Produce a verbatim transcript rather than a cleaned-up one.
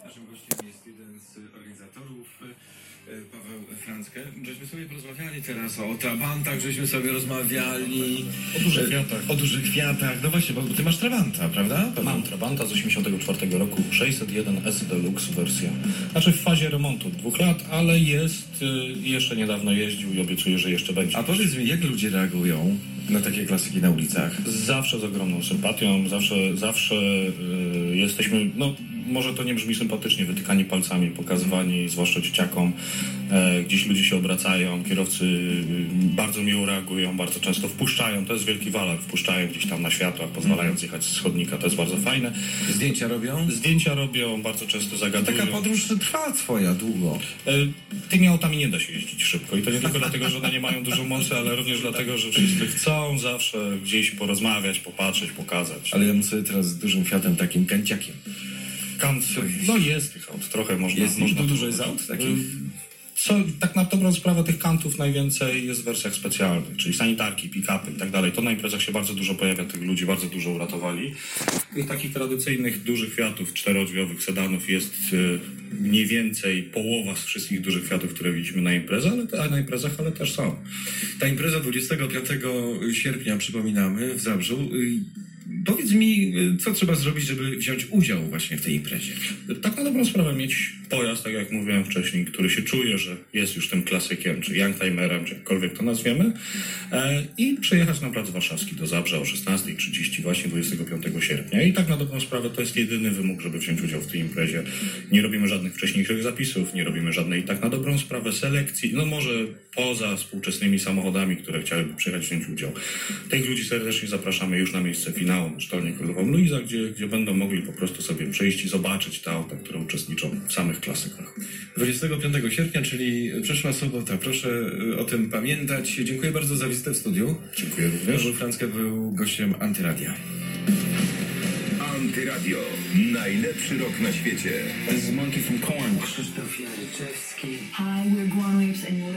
Naszym gościem jest jeden z organizatorów, Paweł Francke. Żeśmy sobie porozmawiali teraz o trabantach, żeśmy sobie rozmawiali o dużych kwiatach. O dużych kwiatach. No właśnie, bo ty masz trabanta, prawda? Mam trabanta z osiemdziesiątego czwartego roku, sześćset jeden S Deluxe wersja. Znaczy w fazie remontu dwóch lat, ale jest, y, jeszcze niedawno jeździł i obiecuję, że jeszcze będzie. A powiedz mi, jak ludzie reagują na takie klasyki na ulicach? Zawsze z ogromną sympatią, zawsze, zawsze y, jesteśmy, no może to nie brzmi sympatycznie, wytykani palcami, pokazywani, zwłaszcza dzieciakom. E, gdzieś ludzie się obracają, kierowcy y, bardzo miło reagują, bardzo często wpuszczają, to jest wielki walor, wpuszczają gdzieś tam na światła, pozwalając jechać z chodnika, to jest bardzo fajne. Zdjęcia robią? Zdjęcia robią, bardzo często zagadują. Taka podróż trwa twoja długo. E, tymi autami nie da się jeździć szybko i to nie tylko dlatego, że one nie mają dużo mocy, ale również dlatego, że wszyscy chcą zawsze gdzieś porozmawiać, popatrzeć, pokazać. Ale ja bym sobie teraz z dużym Fiatem, takim kanciakiem. Kant, no jest tych aut, trochę można... Jest można dużo jest aut takich? Co, tak na dobrą sprawę tych Kantów najwięcej jest w wersjach specjalnych, czyli sanitarki, pick-upy i tak dalej. To na imprezach się bardzo dużo pojawia, tych ludzi bardzo dużo uratowali. Tych takich tradycyjnych, dużych Fiatów, czterodrzwiowych sedanów jest y, mniej więcej połowa z wszystkich dużych Fiatów, które widzimy na imprezach, ale, na imprezach, ale też są. Ta impreza dwudziestego piątego sierpnia, przypominamy, w Zabrzu. Powiedz mi, co trzeba zrobić, żeby wziąć udział właśnie w tej imprezie? Tak na dobrą sprawę mieć pojazd, tak jak mówiłem wcześniej, który się czuje, że jest już tym klasykiem, czy youngtimerem, czy jakkolwiek to nazwiemy, e, i przyjechać na Plac Warszawski do Zabrza o szesnasta trzydzieści właśnie dwudziestego piątego sierpnia. I tak na dobrą sprawę to jest jedyny wymóg, żeby wziąć udział w tej imprezie. Nie robimy żadnych wcześniejszych zapisów, nie robimy żadnej tak na dobrą sprawę selekcji, no może poza współczesnymi samochodami, które chciałyby przyjechać wziąć udział. Tych ludzi serdecznie zapraszamy już na miejsce finału, na Sztolnię Królową Luizę, gdzie, gdzie będą mogli po prostu sobie przyjść i zobaczyć te auta, które uczestniczą w samych klasykach. dwudziestego piątego sierpnia, czyli przyszła sobota. Proszę o tym pamiętać. Dziękuję bardzo za wizytę w studiu. Dziękuję również. Paweł Francke był gościem Antyradia. Antyradio. Najlepszy rok na świecie. This is Monkey from Korn. Krzysztof Jaryczewski. Hi, we're Guan Waves and you're